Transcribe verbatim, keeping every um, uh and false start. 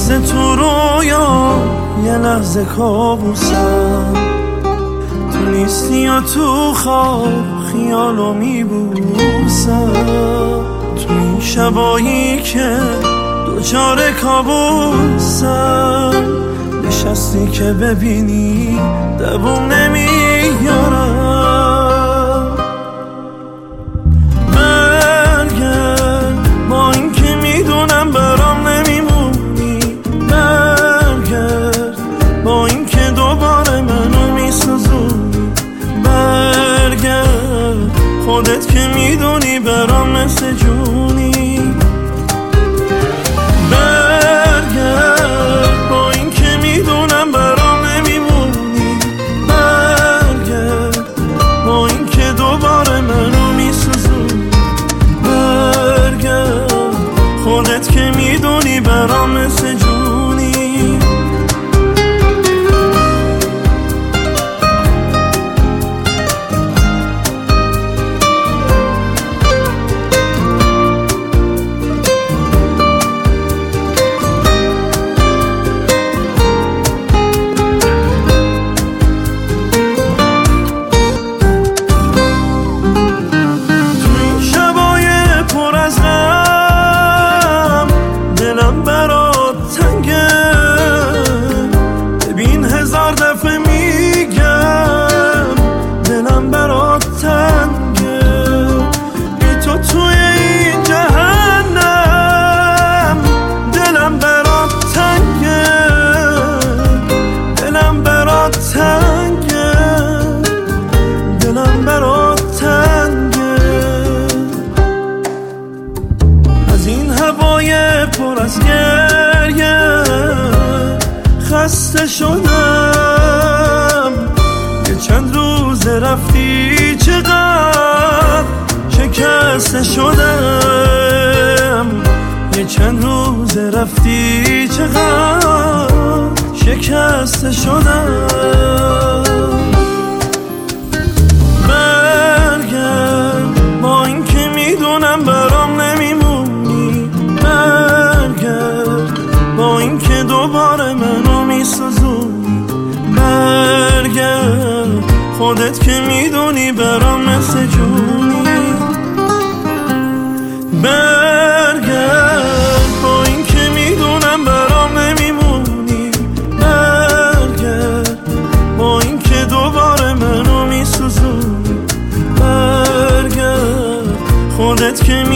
لحظه تو رویا، یه لحظه کابوسم. تو نیستی یا تو خواب خیالو میبوسم. تو این شبایی که دوچار کابوسم، نشستی که ببینی دووم نمیارم. برگرد با این که میدونم برام نمیمونی. برگرد با این که دوباره منو میسوزونی. برگرد خودت که میدونی برام مثل جونی. برگرد با این که میدونم برام نمیمونی. برگرد با این که دوباره منو میسوزونی. برگرد خودت که میدونی برام مثل جونی. پر از گریه خسته شدم. یه چند روز رفتی چقدر شکسته شدم. یه چند روز رفتی چقدر شکسته شدم. برگرد با این که میدونم برام نمیمونی. با این که دوباره منو میسوزونی. برگرد خودت که میدونی برام مثل جونی. برگرد با این که میدونم برام نمیمونی. برگرد با این که دوباره منو میسوزونی. برگرد خودت که